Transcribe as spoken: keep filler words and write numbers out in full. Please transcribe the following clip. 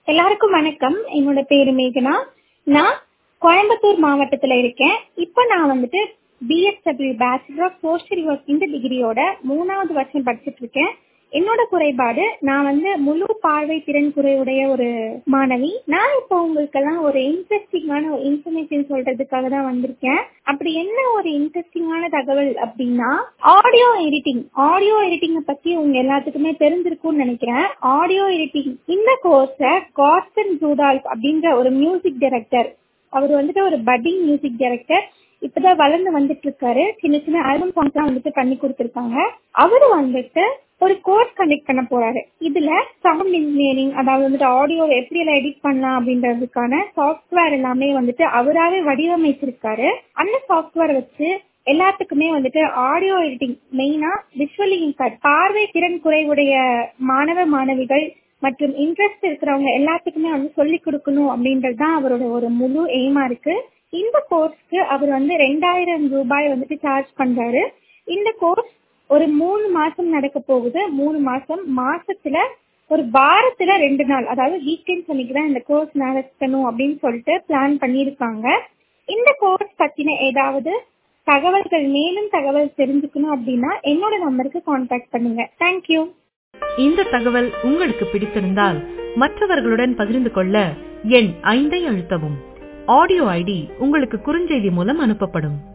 எல்லாருக்கும் வணக்கம். என்னோட பேரு மேகனா. நான் கோயம்புத்தூர் மாவட்டத்துல இருக்கேன். இப்ப நான் வந்துட்டு BSW bachelor of social work இந்த டிகிரியோட மூணாவது வருஷம் படிச்சுட்டு இருக்கேன். என்னோட குறைபாடு, நான் வந்து முழு பார்வை திறன் குறைவுடைய ஒரு மாணவி. நான் இப்போ உங்களுக்கெல்லாம் ஒரு இன்ட்ரெஸ்டிங்கான ஒரு இன்ஃபர்மேஷன் சொல்றதுக்காக தான் வந்திருக்கேன். அப்படி என்ன ஒரு இன்ட்ரெஸ்டிங்கான தகவல் அப்படின்னா, ஆடியோ எடிட்டிங். ஆடியோ எடிட்டிங்கை பத்தி உங்க எல்லாத்துக்குமே தெரிஞ்சிருக்கும்னு நினைக்கிறேன். ஆடியோ எடிட்டிங் இந்த கோர்ஸை கார்சன் ஜூடால்ஃப் அப்படின்ற ஒரு மியூசிக் டைரக்டர், அவர் வந்துட்டு ஒரு பட்டிங் மியூசிக் டைரக்டர், இப்பதான் வளர்ந்து வந்துட்டு இருக்காரு. சின்ன சின்ன ஆல்பம் சாங்ஸ் எல்லாம் வந்துட்டு பண்ணி கொடுத்திருக்காங்க. அவரு வந்துட்டு ஒரு கோர்ஸ் கண்டக்ட் பண்ண போறாரு. இதுல சவுண்ட் இன்ஜினியரிங், அதாவது வந்துட்டு ஆடியோ எப்படி எல்லாம் எடிட் பண்ணலாம் அப்படின்றதுக்கான சாஃப்ட்வேர் எல்லாமே வந்துட்டு அவராவே வடிவமைச்சிருக்காரு. அந்த சாஃப்ட்வேர் வச்சு எல்லாத்துக்குமே வந்துட்டு ஆடியோ எடிட்டிங், மெயினா விஷுவலி இம்பேர்ட் பார்வை திறன் குறைவுடைய மாணவ மாணவிகள் மற்றும் இன்ட்ரெஸ்ட் இருக்கிறவங்க எல்லாத்துக்குமே வந்து சொல்லி கொடுக்கணும் அப்படின்றது தான் அவரோட ஒரு முழு எய்மா இருக்கு. இந்த கோர்ஸ்க்கு அவர் வந்து ரெண்டாயிரம் ரூபாய் வந்துட்டு சார்ஜ் பண்றாரு. இந்த கோர்ஸ் ஒரு மூணு மாசம் நடக்க போகுது. மூணு மாசம் மாசத்துல ஒரு வாரத்துல ரெண்டு நாள், அதாவது வீக்கெண்ட் அன்னைக்குதான் இந்த கோர்ஸ் நடத்தணும் அப்படின்னு சொல்லிட்டு பிளான் பண்ணிருக்காங்க. இந்த கோர்ஸ் பத்தின ஏதாவது தகவல்கள், மேலும் தகவல் தெரிஞ்சுக்கணும் அப்படின்னா என்னோட நம்பருக்கு கான்டாக்ட் பண்ணுங்க. தேங்க்யூ. இந்த தகவல் உங்களுக்கு பிடித்திருந்தால் மற்றவர்களுடன் பகிர்ந்து கொள்ள எண் ஐந்தை அழுத்தவும். ஆடியோ ஐடி உங்களுக்கு குறுஞ்செய்தி மூலம் அனுப்பப்படும்.